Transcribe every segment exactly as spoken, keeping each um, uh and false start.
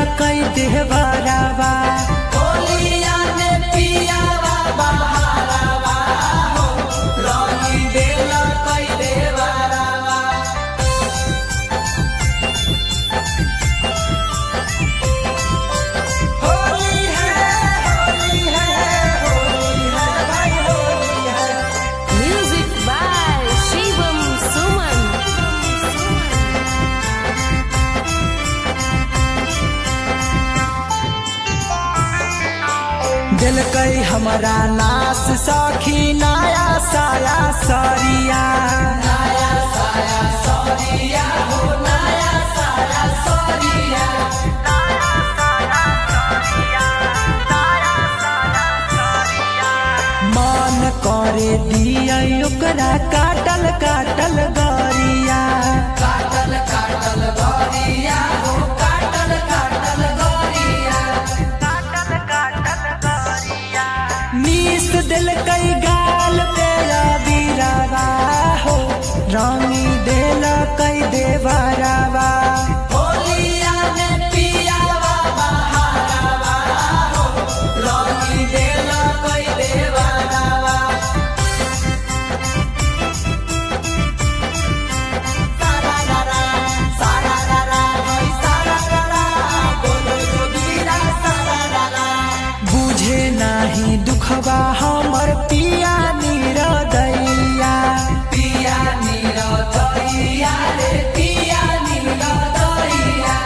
कई देवरावा होलिया में पियावा बहारावा हो रंगी देला कई देवरावा। होली है होली है होली है भाई होली है। Music by Shivam Suman. दिल कई हमारा नास सखी नया साया सरिया नया साया सरिया हो नया साया सरिया। मन करे दिया ओकरा काटल काटल गरिया काटल काटल गरिया हो काटल काटल गरिया। नीस दिल कई गाल पे बीरावा हो रंगी दिल कई देवरावा होलिया में पियावा बहारावा हो रंगी देला कई देवरावा। सारा रारा सारा रारा होई सारा रारा बोलो जोगीरा सारा रारा। बुझे नाही दुखवा हमर पिया निरदैया पिया निरदैया रे पिया निरदैया।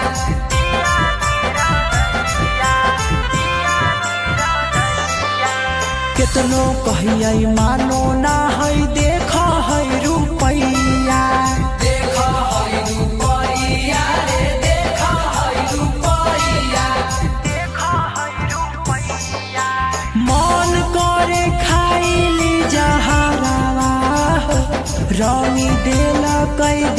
केतनो कहियै मानो ना है देख है रुपैया देख है रुपैया रे देख है रुपैया। मन करे खाइली जहरावा हो रंगी देल कई